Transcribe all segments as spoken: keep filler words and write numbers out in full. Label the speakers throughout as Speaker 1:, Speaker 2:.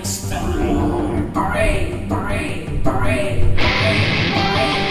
Speaker 1: Parade, parade, parade, parade, parade.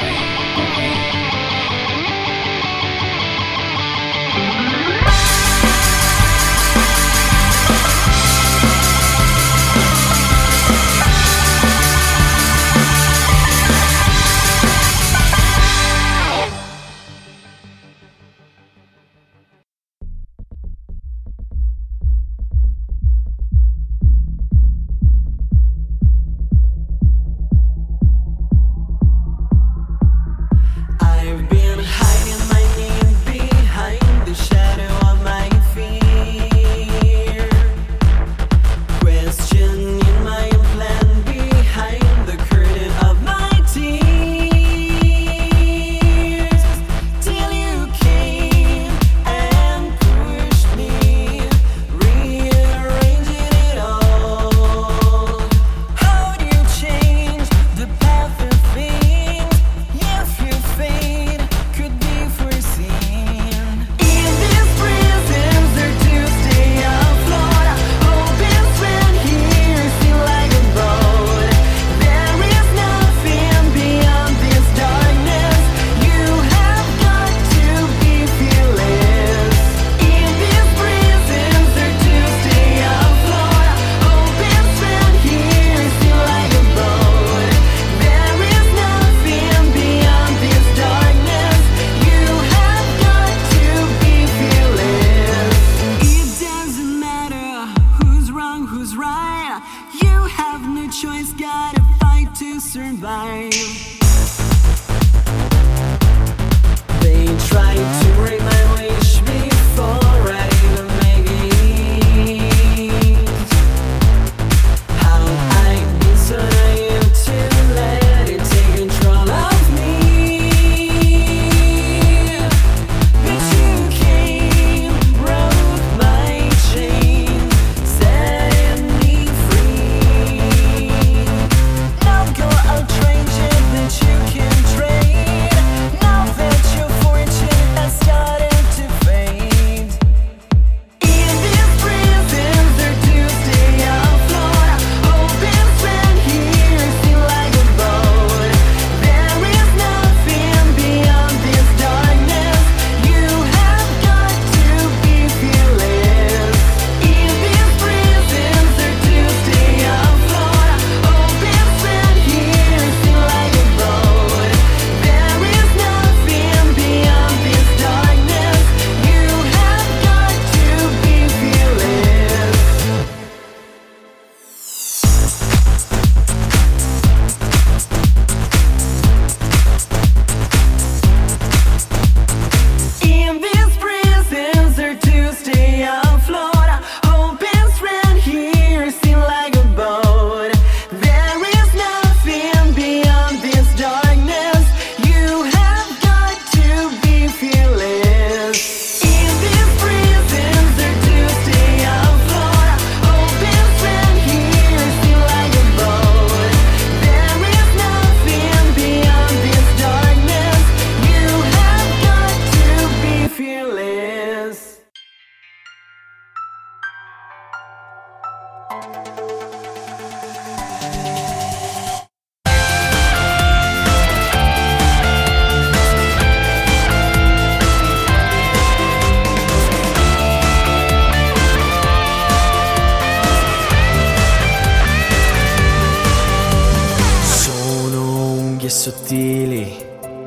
Speaker 2: Sottili,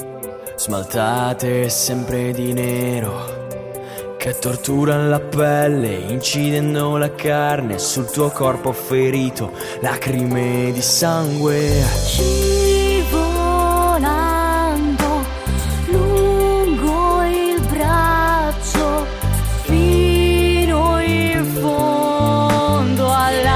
Speaker 2: smaltate sempre di nero, che torturano la pelle, incidono la carne sul tuo corpo ferito, lacrime di sangue.
Speaker 3: Scivolando lungo il braccio fino in fondo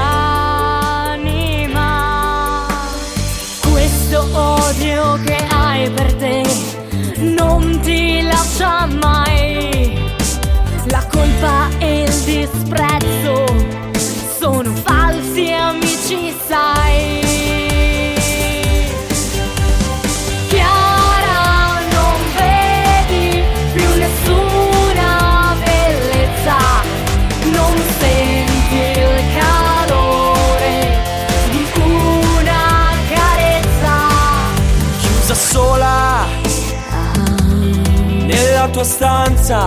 Speaker 3: all'anima, questo odio che hai per te non ti lascia mai. La colpa e il disprezzo sono falsi amici, sai. Chiara, non vedi più nessuna bellezza, non senti il calore
Speaker 2: tua stanza.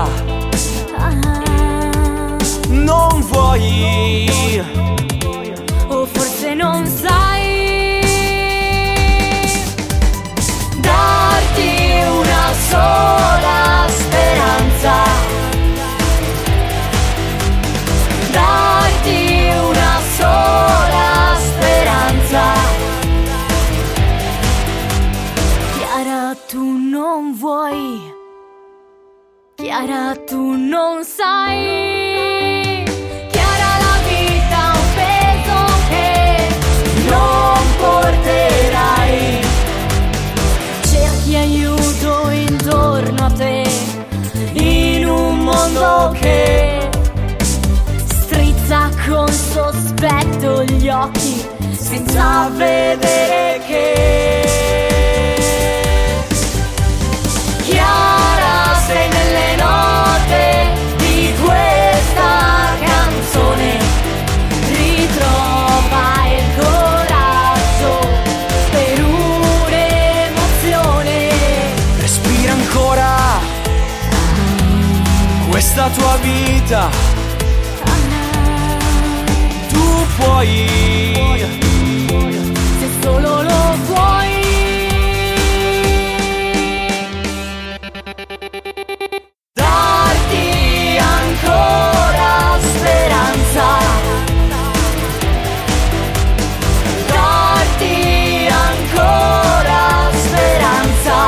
Speaker 2: Non vuoi,
Speaker 3: o forse non sai darti una sola speranza, darti una sola speranza. Chiara, tu non vuoi, Chiara, tu non sai. Chiara, la vita ha un peso che non porterai. Cerchi aiuto intorno a te, in un mondo che strizza con sospetto gli occhi, senza vedere che Chiara, sei nelle note di questa canzone, ritrova il coraggio per un'emozione.
Speaker 2: respira ancora questa tua vita. Tu puoi,
Speaker 3: Se solo lo vuoi. Darti ancora speranza, darti ancora speranza.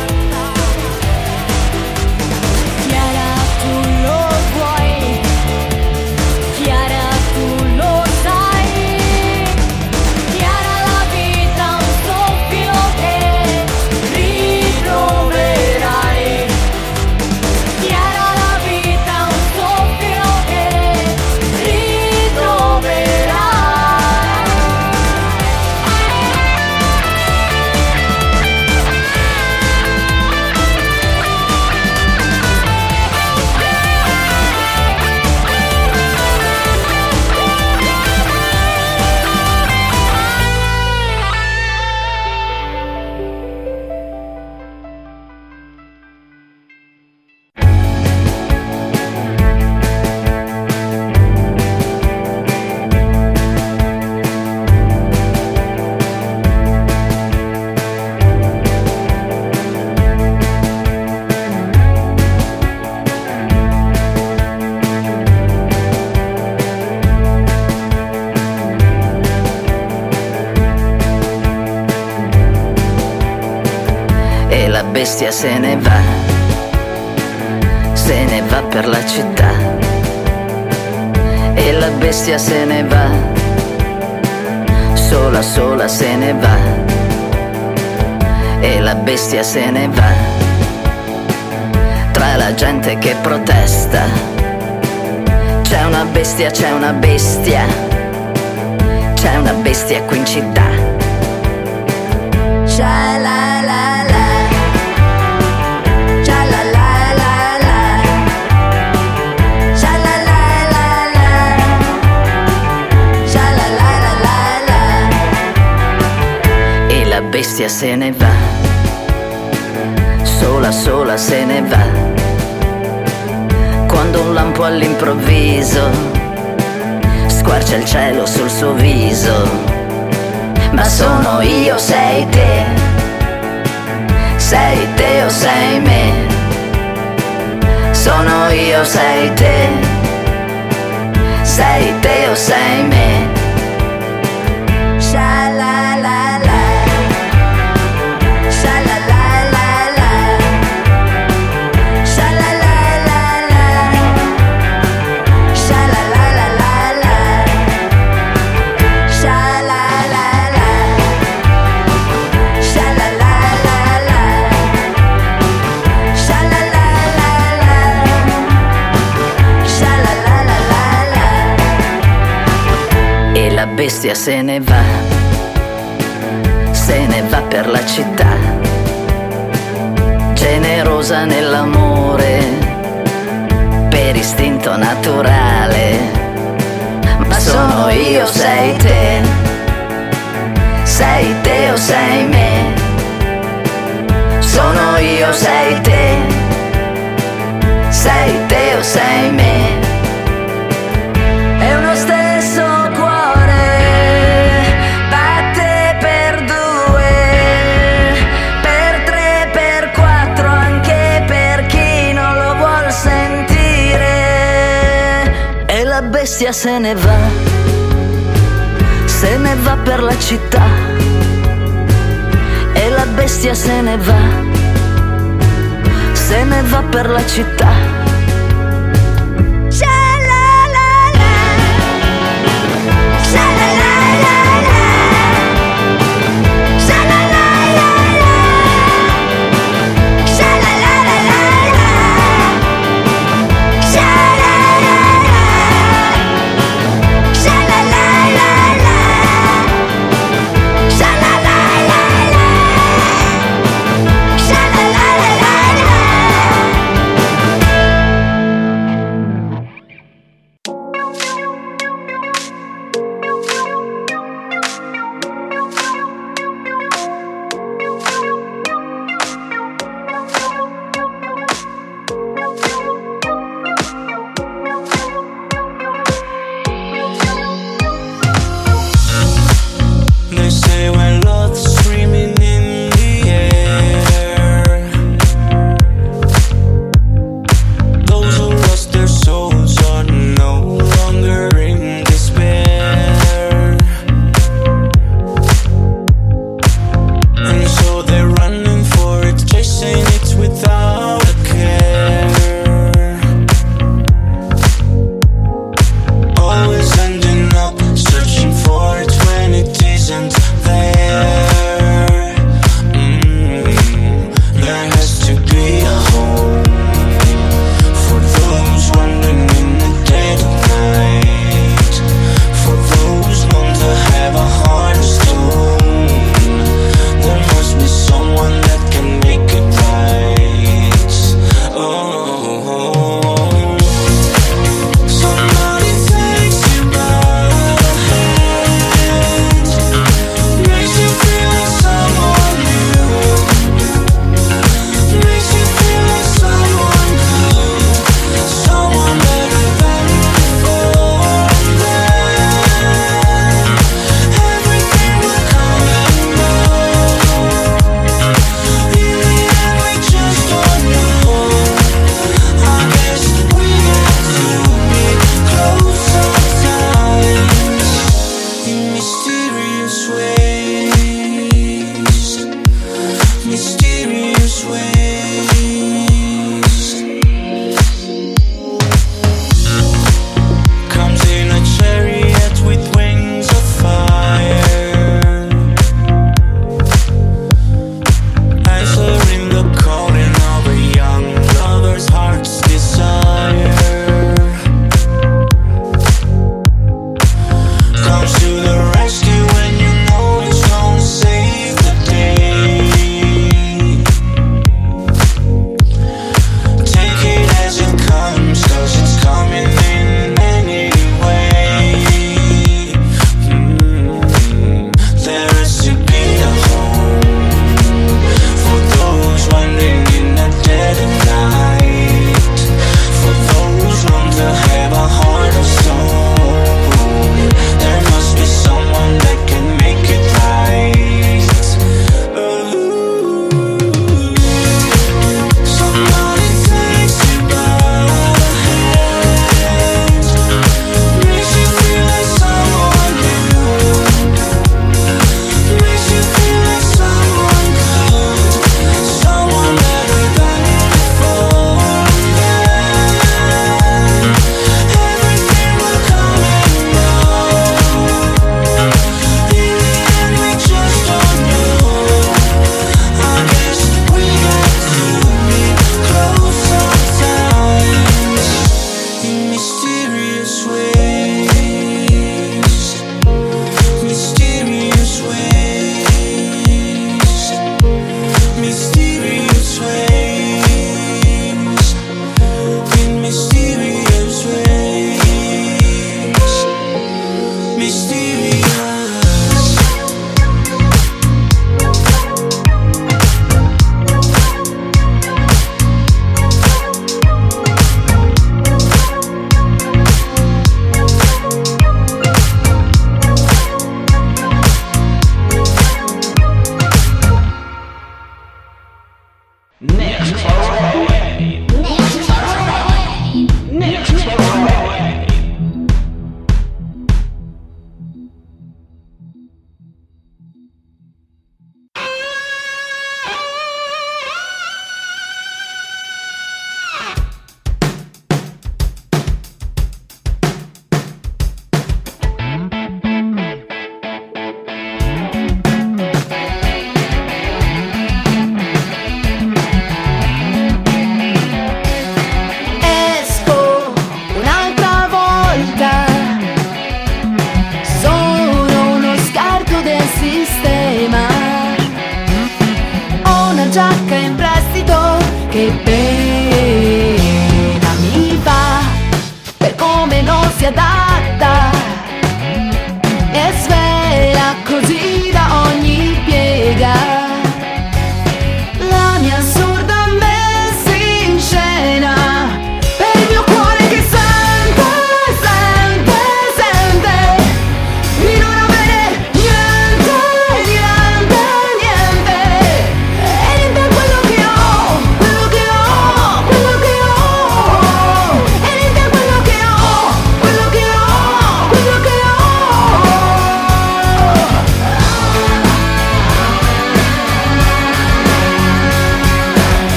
Speaker 3: Chiara, tu lo vuoi, Chiara, tu lo sai. Chiara, la vita ha un soffio che ritroverai. Chiara, la vita ha un soffio che ritroverai.
Speaker 4: E la bestia se ne va, se ne va per la città. E la bestia se ne va, sola sola se ne va. E la bestia se ne va, tra la gente che protesta. C'è una bestia, c'è una bestia, c'è una bestia qui in città. Sha la la la. La bestia se ne va, sola sola se ne va, quando un lampo all'improvviso squarcia il cielo sul suo viso. Ma sono io, sei te, sei te o sei me. Sono io, sei te, sei te o sei me. Sha la la la. La bestia se ne va, se ne va per la città, generosa nell'amore, per istinto naturale. Ma sono io, sei te, sei te o sei me. Sono io, sei te, sei te o sei me. È uno stesso cuore, batte per due, per tre, per quattro, anche per chi non lo vuol sentire. E la bestia se ne va, se ne va per la città. E la bestia se ne va, se ne va per la città.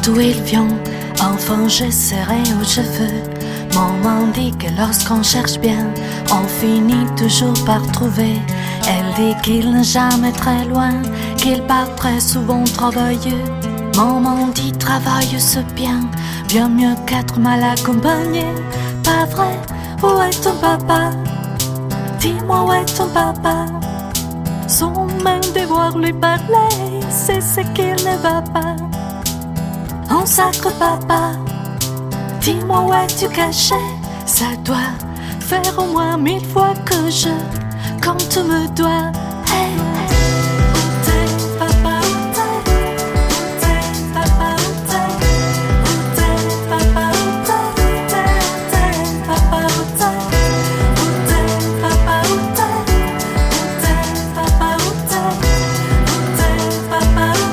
Speaker 5: d'où il vient. Enfant, je serai où je veux. Maman dit que lorsqu'on cherche bien, on finit toujours par trouver. Elle dit qu'il n'est jamais très loin, qu'il part très souvent travailler. Maman dit travaille c'est bien, bien mieux qu'être mal accompagné. Pas vrai, où est ton papa? Dis-moi où est ton papa? Sans même devoir lui parler, c'est ce qu'il ne va pas. Un sacre papa, dis-moi où es-tu caché? Ça doit faire au moins mille fois que je compte me dois. Hey, hey. Où t'es papa, où t'es? Où t'es papa, où t'es? Où t'es papa, où t'es? Où t'es papa, où t'es? Où t'es papa, où t'es? Où t'es papa, où t'es? Où t'es papa, où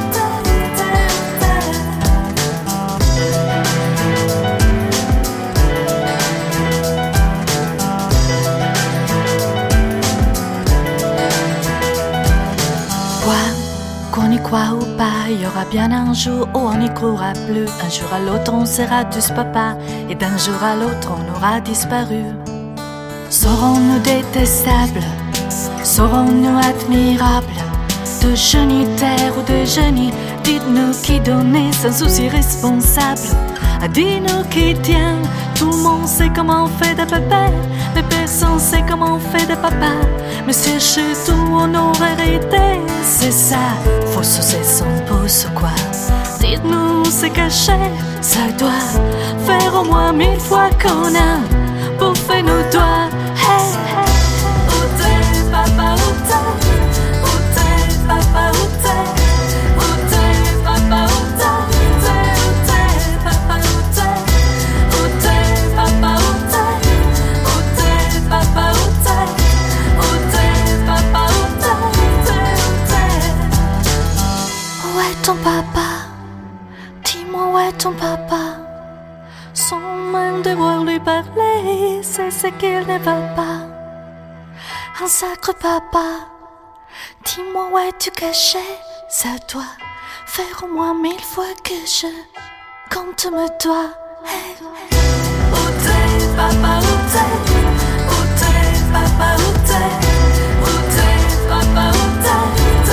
Speaker 5: qu'on y croit ou pas, il y aura bien un jour où on n'y croira plus. Un jour à l'autre on sera tous papa, et d'un jour à l'autre on aura disparu. Serons-nous détestables? Serons-nous admirables? De génitaires ou de génies, dites-nous qui donnait sans souci responsable. Dis-nous qui tient. Tout le monde sait comment on fait des pépés, mais personne sait comment on fait des papas. Mais c'est chez tout on aurait hérité, c'est ça. Faut saucer son pouce ou quoi? Dites-nous c'est caché, ça doit faire au moins mille fois qu'on a bouffé nos doigts. Hey, hey. Où t'es papa, où t'es? Où t'es papa, où t'es? Où t'es papa, où t'es? Ton papa, dis-moi où est ton papa? Sans même devoir lui parler, c'est ce qu'il ne va pas. Un sacre papa, dis-moi où es-tu caché? Ça doit faire au moins mille fois que je compte me dois. Hey, hey. Où t'es papa, où t'es? Où t'es papa, où t'es? Où t'es papa, où t'es?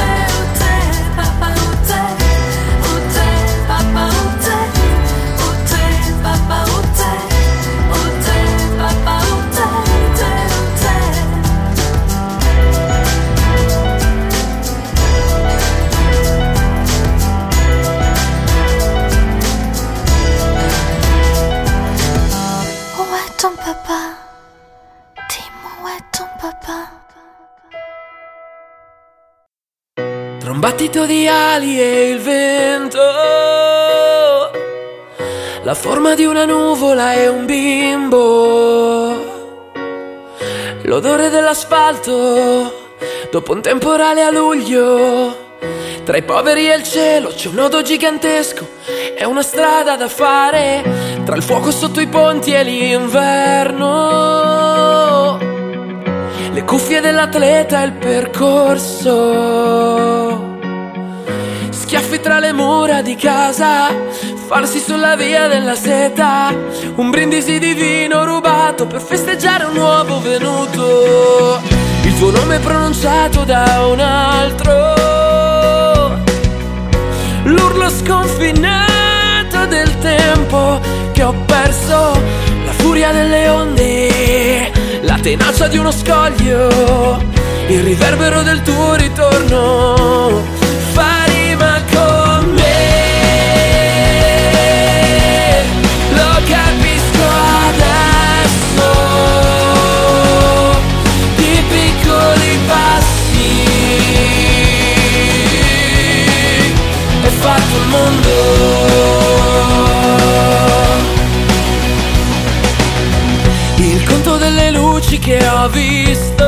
Speaker 5: Ton papa, dis-moi où est ton papa?
Speaker 6: Tra un battito di ali e il vento, la forma di una nuvola e un bimbo, l'odore dell'asfalto dopo un temporale a luglio. Tra i poveri e il cielo c'è un nodo gigantesco, è una strada da fare. Tra il fuoco sotto i ponti e l'inverno, le cuffie dell'atleta e il percorso, schiaffi tra le mura di casa, farsi sulla via della seta, un brindisi di vino rubato per festeggiare un nuovo venuto, il tuo nome pronunciato da un altro, l'urlo sconfinato del tempo che ho perso, la furia delle onde, la tenacia di uno scoglio, il riverbero del tuo ritorno fa rima con me. Lo capisco adesso, di piccoli passi è fatto il mondo. Delle luci che ho visto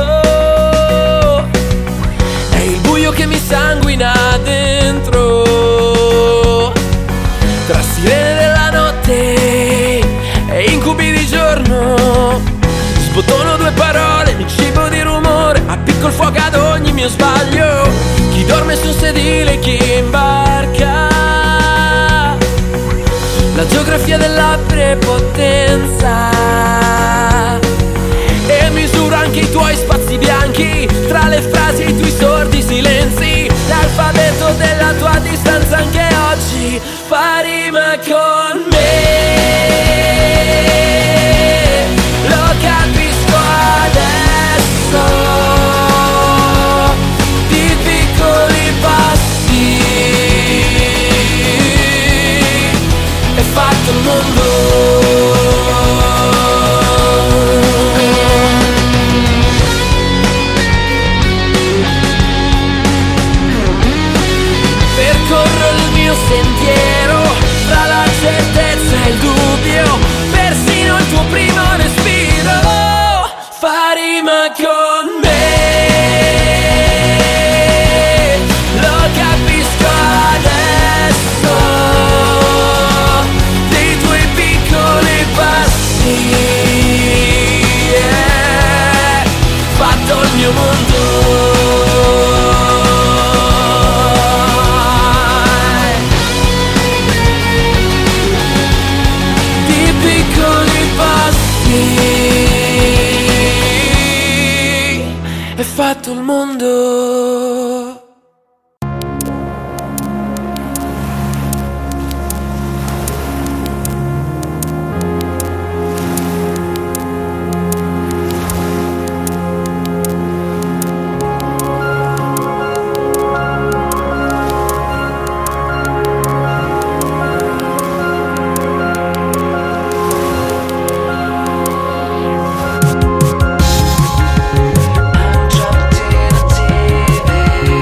Speaker 6: è il buio che mi sanguina dentro, tra sirene della notte e incubi di giorno. Sbottono due parole, mi cibo di rumore, appicco il fuoco ad ogni mio sbaglio. Chi dorme su un sedile, chi imbarca, geografia della prepotenza e misura anche i tuoi spazi bianchi tra le frasi e i tuoi sordi silenzi. L'alfabeto della tua distanza anche oggi fa rima con me. Lo capisco adesso, di piccoli passi è fatto il mondo. Sentiero tra la certezza e il dubbio, persino il tuo primo respiro fa rima con me. Lo capisco adesso, dei tuoi piccoli passi è fatto il mio mondo. È fatto il mondo.
Speaker 7: I'm trapped in a T V.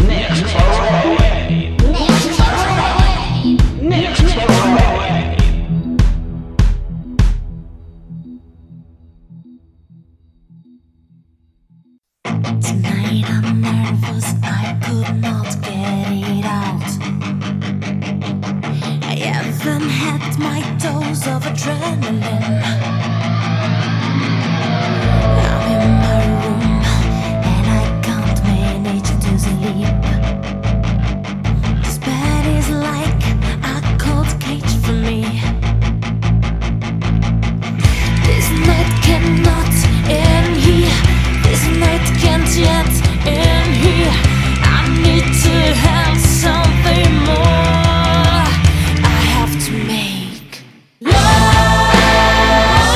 Speaker 5: Tonight I'm nervous, I could not get it out. I haven't had my dose of adrenaline. I'm in my room and I can't manage to sleep. This bed is like a cold cage for me. This night cannot end here. This night can't yet end here. I need to have something more. I have to make love.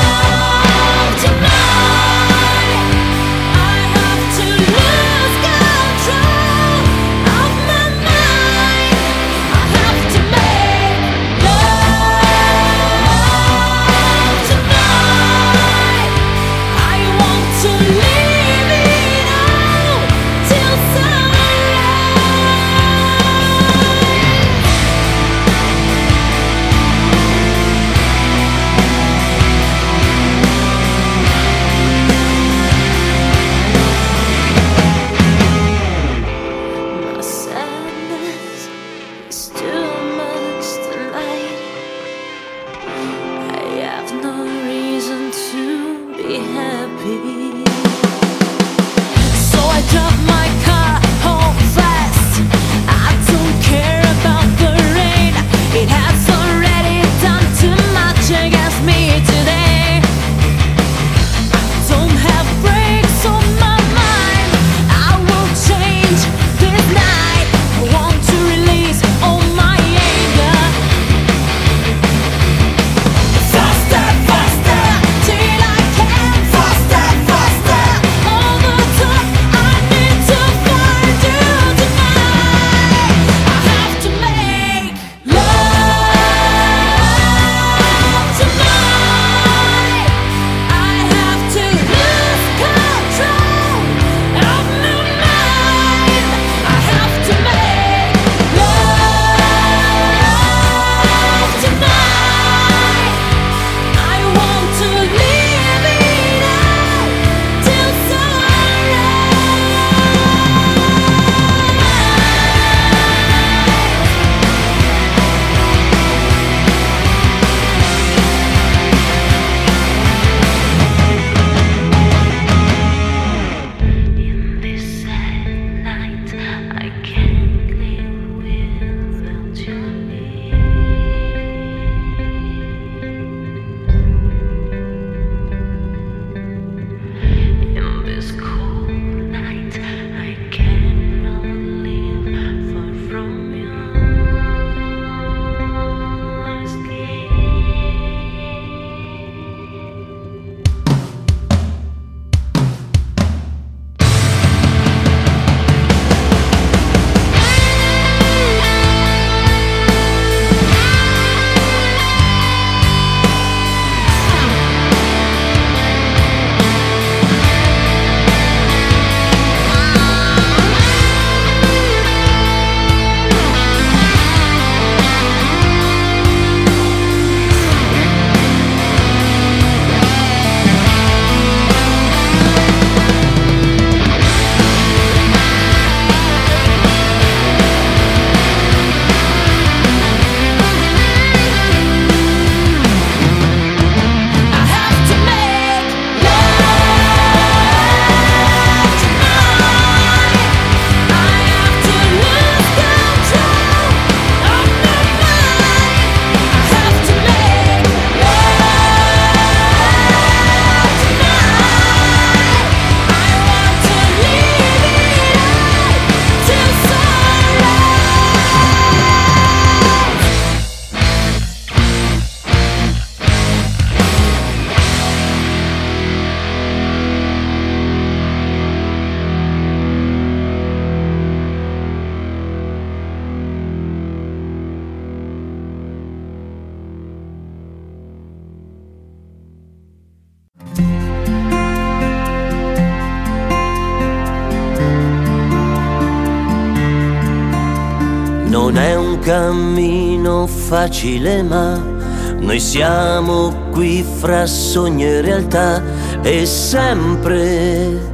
Speaker 7: Non è un cammino facile, ma noi siamo qui fra sogno e realtà, e sempre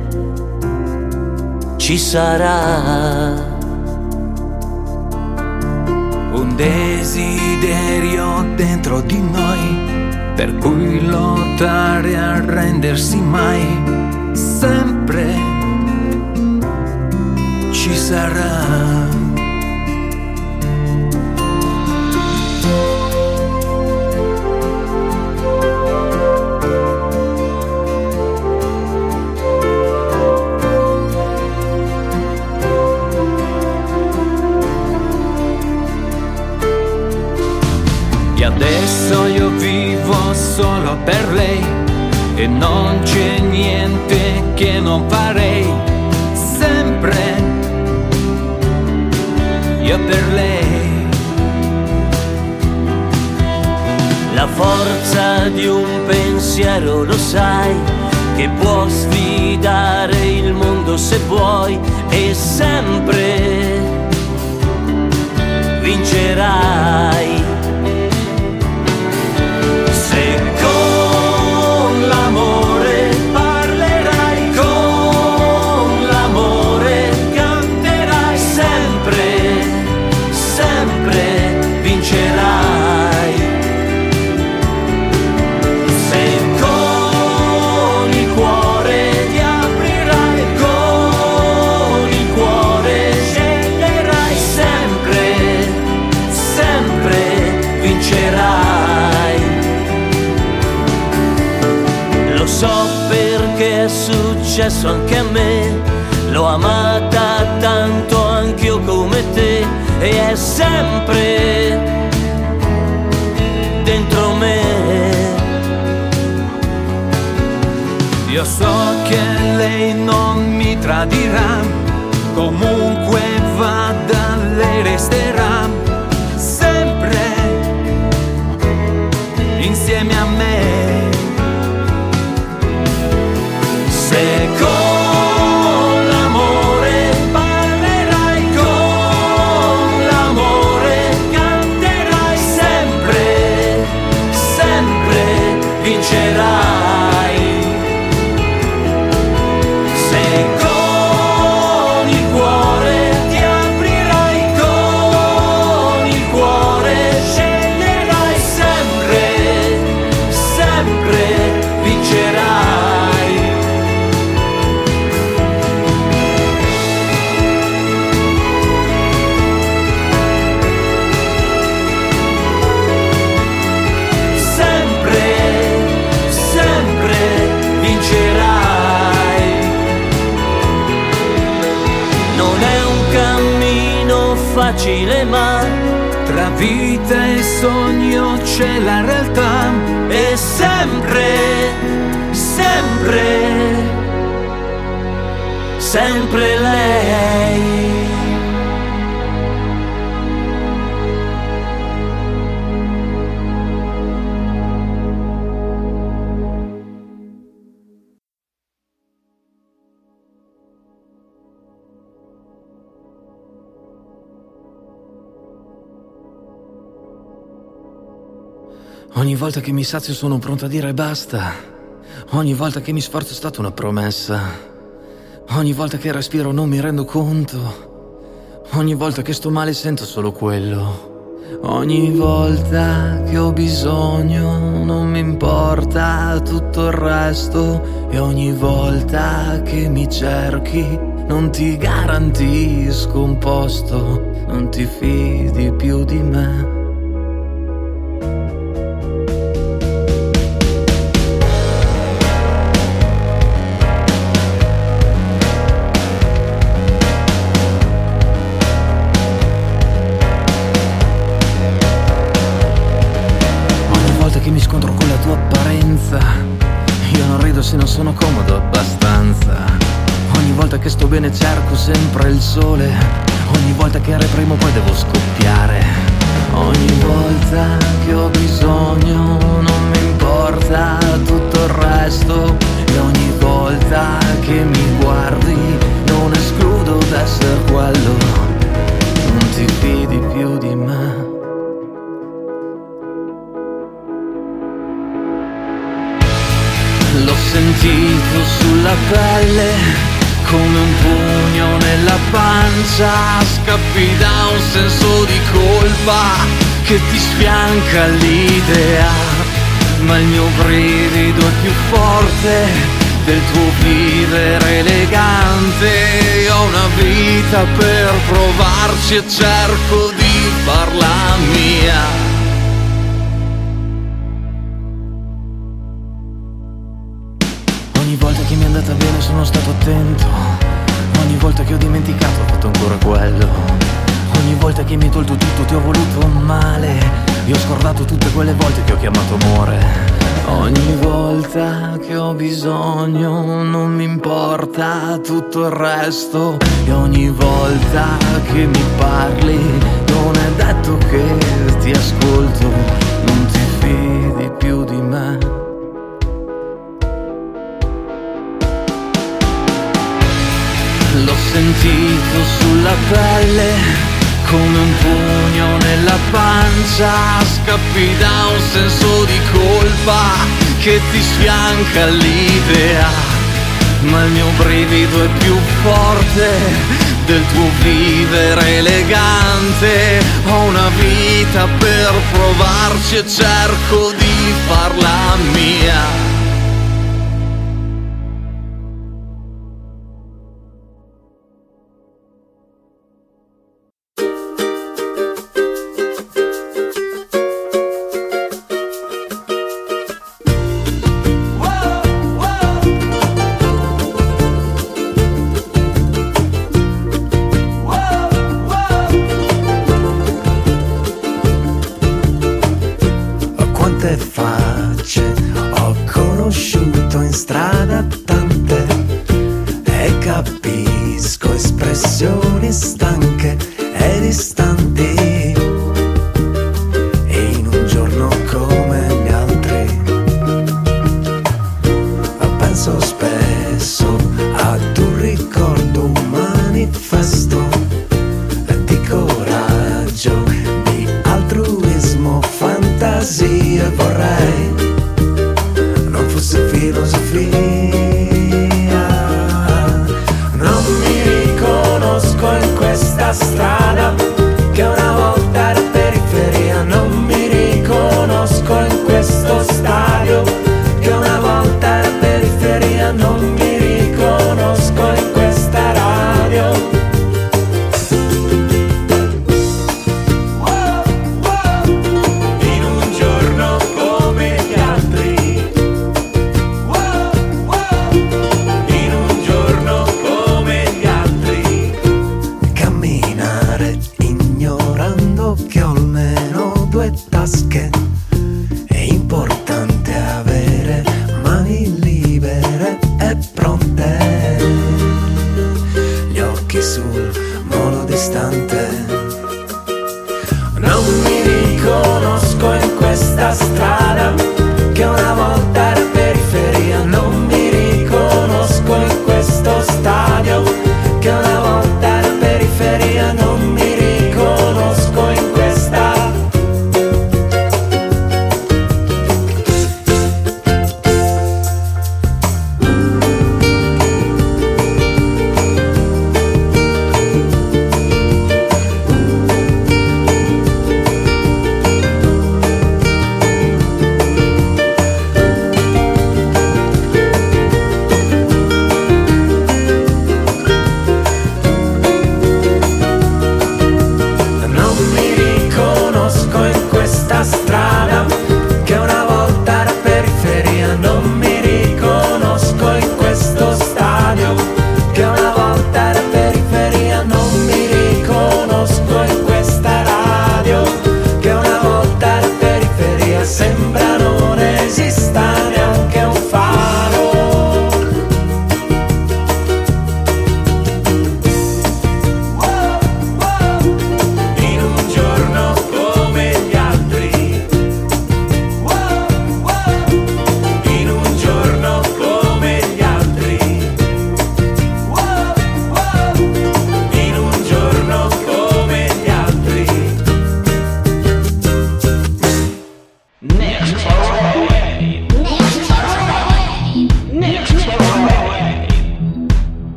Speaker 7: ci sarà
Speaker 2: un desiderio dentro di noi, per cui lottare, arrendersi mai, sempre ci sarà. E adesso io vivo solo per lei, e non c'è niente che non farei, sempre io per lei.
Speaker 7: La forza di un pensiero, lo sai, che può sfidare il mondo se vuoi, e sempre vincerai. Se con l'amore parlerai, con l'amore canterai, sempre, sempre vincerai. Se con il cuore ti aprirai, con il cuore sceglierai, sempre, sempre vincerai. Lo so perché è successo anche a me, l'ho amata tanto anch'io come te, e è sempre dentro me.
Speaker 2: Io so che lei non mi tradirà, comunque vada lei resterà sempre insieme a me. Se con l'amore parlerai, con l'amore canterai, sempre, sempre vincerai. Se con il cuore ti aprirai, con il cuore sceglierai, sempre, sempre vincerai.
Speaker 7: Facile, ma
Speaker 2: tra vita e sogno c'è la realtà,
Speaker 7: è sempre, sempre, sempre lei.
Speaker 2: Ogni volta che mi sazio sono pronto a dire basta. Ogni volta che mi sforzo è stata una promessa. Ogni volta che respiro non mi rendo conto. Ogni volta che sto male sento solo quello. Ogni volta che ho bisogno non mi importa tutto il resto. E ogni volta che mi cerchi non ti garantisco un posto. Non ti fidi più di me. Io non rido se non sono comodo abbastanza. Ogni volta che sto bene cerco sempre il sole. Ogni volta che reprimo poi devo scoppiare. Ogni volta che ho bisogno non mi importa tutto il resto. E ogni volta che mi guardi non escludo d'essere quello. Non ti fidi più pelle come un pugno nella pancia, scappi da un senso di colpa che ti sfianca l'idea, ma il mio brivido è più forte del tuo vivere elegante. Ho una vita per provarci e cerco di farla mia. Ogni volta che mi è andata bene sono stato attento, ogni volta che ho dimenticato ho fatto ancora quello, ogni volta che mi hai tolto tutto ti ho voluto male, io ho scordato tutte quelle volte che ho chiamato amore. Ogni volta che ho bisogno non mi importa tutto il resto, e ogni volta che mi parli non è detto che ti ascolto, non ti fidi più di me. L'ho sentito sulla pelle come un pugno nella pancia, scappi da un senso di colpa che ti sfianca l'idea, ma il mio brivido è più forte del tuo vivere elegante. Ho una vita per provarci e cerco di farla mia.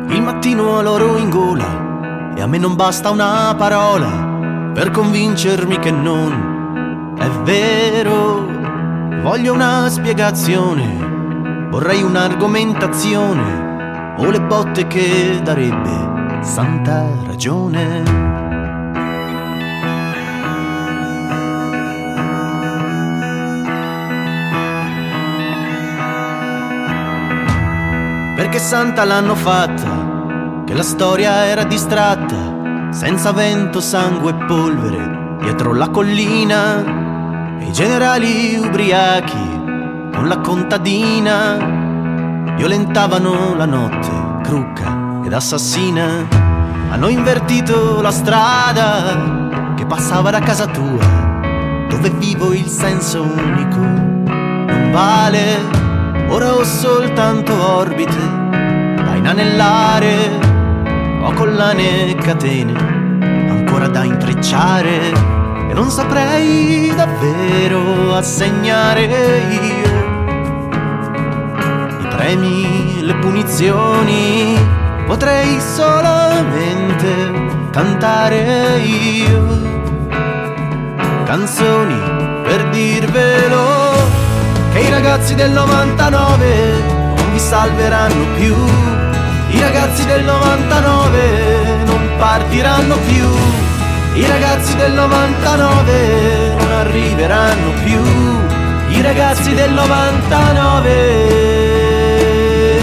Speaker 8: Il mattino ho l'oro in gola e a me non basta una parola per convincermi che non è vero. Voglio una spiegazione, vorrei un'argomentazione o le botte che darebbe santa ragione. Perché santa l'hanno fatta, che la storia era distratta, senza vento, sangue e polvere, dietro la collina, e i generali ubriachi con la contadina violentavano la notte, crucca ed assassina. Hanno invertito la strada che passava da casa tua, dove vivo il senso unico non vale. Ora ho soltanto orbite da inanellare, ho collane e catene ancora da intrecciare, e non saprei davvero assegnare io i premi, le punizioni. Potrei solamente cantare io canzoni per dirvelo che i ragazzi del novantanove non vi salveranno più. I ragazzi del novantanove non partiranno più. I ragazzi del novantanove non arriveranno più. I ragazzi del novantanove.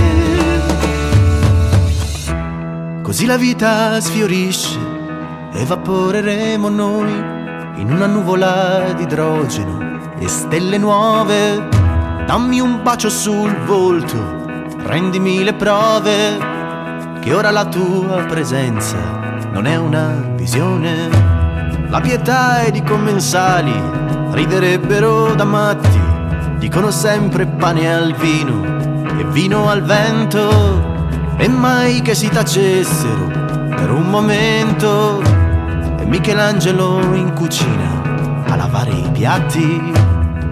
Speaker 8: Così la vita sfiorisce, evaporeremo noi in una nuvola di idrogeno e stelle nuove. Dammi un bacio sul volto, rendimi le prove che ora la tua presenza non è una visione. La pietà ed i commensali riderebbero da matti, dicono sempre pane al vino e vino al vento, e mai che si tacessero per un momento. E Michelangelo in cucina a lavare i piatti.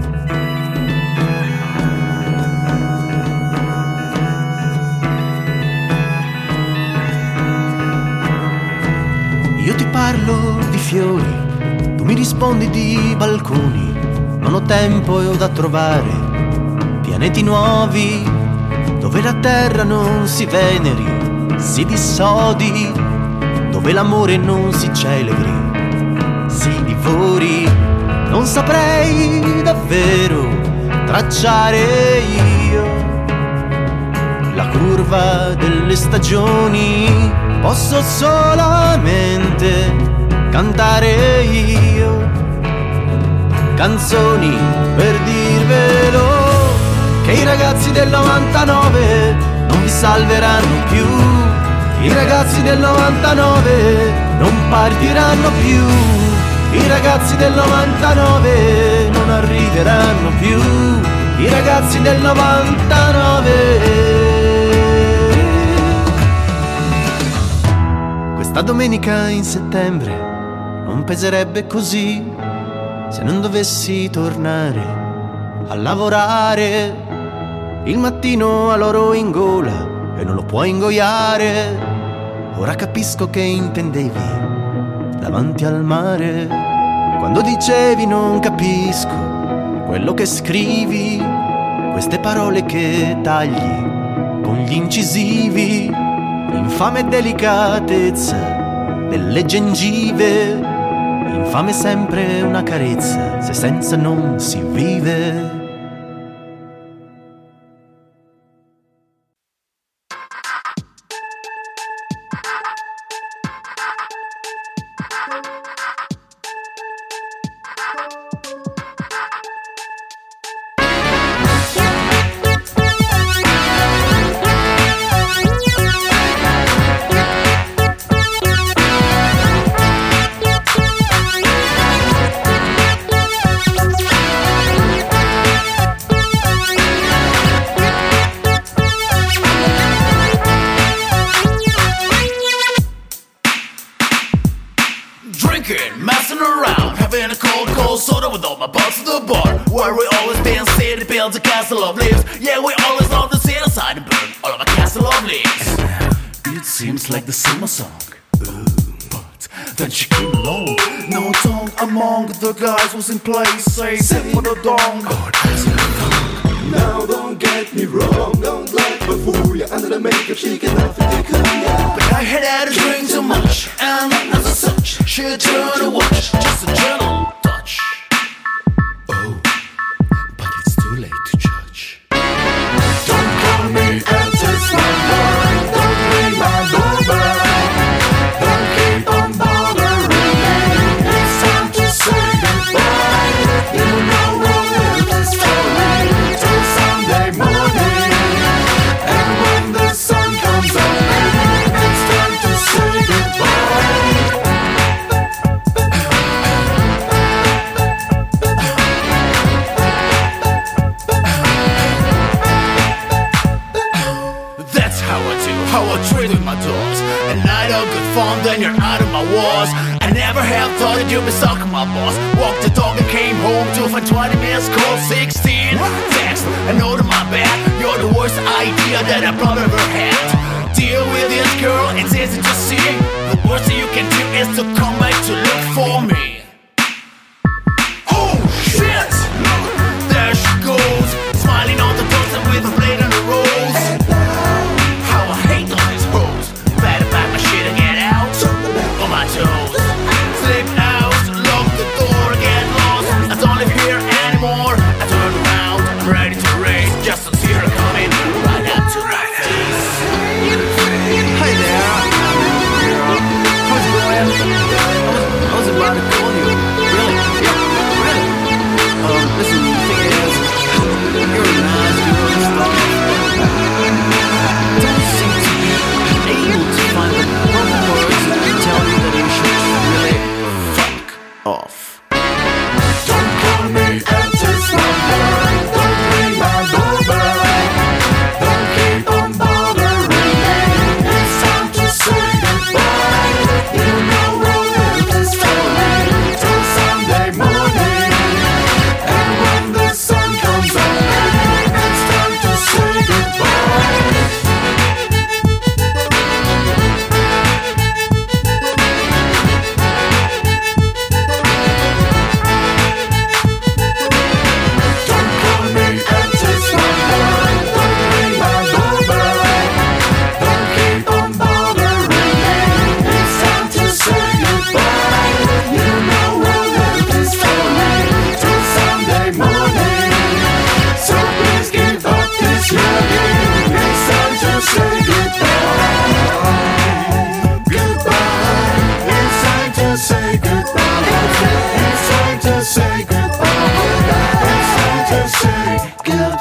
Speaker 8: Io ti parlo di fiori, tu mi rispondi di balconi. Non ho tempo e ho da trovare pianeti nuovi, dove la terra non si veneri, si dissodi, dove l'amore non si celebri, si divori. Non saprei davvero tracciare io la curva delle stagioni. Posso solamente cantare io canzoni per dirvelo che i ragazzi del novantanove non vi salveranno più. I ragazzi del novantanove non partiranno più. I ragazzi del novantanove non arriveranno più. I ragazzi del novantanove. Questa domenica in settembre non peserebbe così se non dovessi tornare a lavorare. Il mattino ha l'oro in gola e non lo puoi ingoiare. Ora capisco che intendevi davanti al mare, quando dicevi non capisco quello che scrivi, queste parole che tagli con gli incisivi. Infame delicatezza delle gengive, infame sempre una carezza se senza non si vive.
Speaker 9: seems like the same song. Ooh, but then she came along. No tongue among the guys was in place. Say, sit for the dong. God, now don't get me wrong, don't like her fool you under the makeup, she can nothing take her, yeah. But I had had a drink too much, and as a such, she turned to watch, just a gentle touch. Oh, but it's too late to judge. Don't call me and test my mind, don't ring my doorbell, don't keep on bothering me, it's time to say goodbye. You know what it is for me. Sunday morning, and when the sun comes up, it's time to say goodbye. That's how I do, how I treat with my doors. A night of good fun, then you're out of my walls. I never have thought that you'd be sucking my balls. Walked the dog and came home to find twenty minutes call sixteen. Text, I know to my bad, you're the worst idea that I probably ever had. Deal with this girl, it's easy to see. The worst that you can do is to come back to look for me. Oh shit! There she goes, smiling on the person with a blade on the rose. How I hate all these hoes. Better pack my shit and get out on my toes. Slip out, lock the door, get lost. I don't live here anymore. I turn around, I'm ready to race. Just to see her coming right up to my face.
Speaker 8: Hey there. How's it going? I was, I was about to call you. Really? Yeah, really? Um, listen, the thing is, you're a nice girl and stuff. Don't seem to be able to find the proper words to tell me that you should really fuck off.
Speaker 9: Don't call me and test my mind, don't ring my doorbell, don't keep on bothering me, it's time to say goodbye. You know what it is for me till Sunday morning, and when the sun comes up, it's time to say goodbye. Don't call me and test my mind, don't ring my doorbell, don't keep on bothering me, it's time to say goodbye. You know what it is for me till Sunday morning, so please give up this yearning, it's time to say goodbye. Goodbye, it's time to say goodbye, it's time to say goodbye, it's time to say goodbye.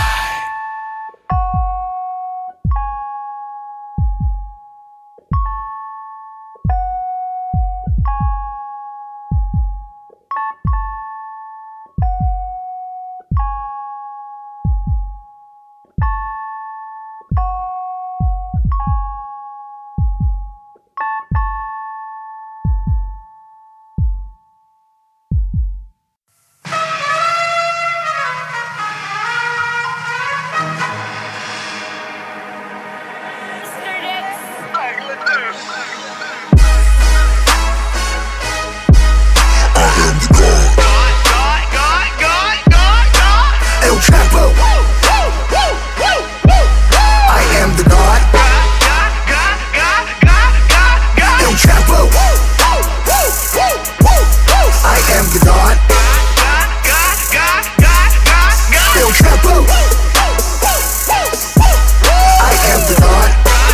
Speaker 10: El Chapo. I am the God. El Chapo. I am the God. El Chapo. I am the God.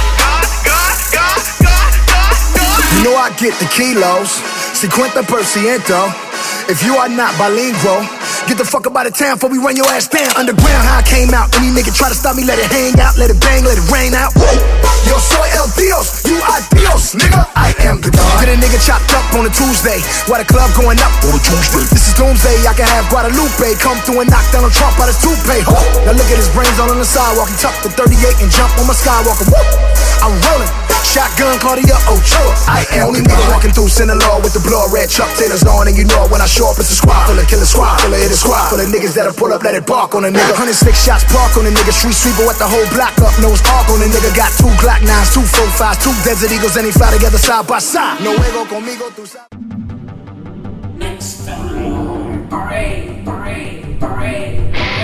Speaker 10: You know I get the kilos, cincuenta por ciento. If you are not bilingual, get the fuck up out of town before we run your ass down. Underground, how I came out. Any nigga try to stop me, let it hang out, let it bang, let it rain out. Yo soy el Dios, you are Dios, nigga. I am the God. Get a nigga chopped up on a Tuesday, while the club going up on a Tuesday. This is doomsday, I can have Guadalupe come through and knock Donald Trump out his toupee. Huh? Now look at his brains all on the sidewalk. He tucked the thirty-eight and jump on my Skywalker. Woo! I'm rolling. Shotgun, Claudia Ochoa. I am only nigga walking through Sinaloa with the blood red Chuck Taylors on, and you know it when I show up, it's a squad full of killer squad full of hit a squad full of niggas that'll pull up, let it bark on a nigga. Hundred six shots park on a nigga, street sweeper with the whole block up, nose arc on a nigga. Got two Glock nines, two four fives, two Desert Eagles, and he fly together side by side. No ego conmigo through side.
Speaker 1: Next time, parade, parade, parade.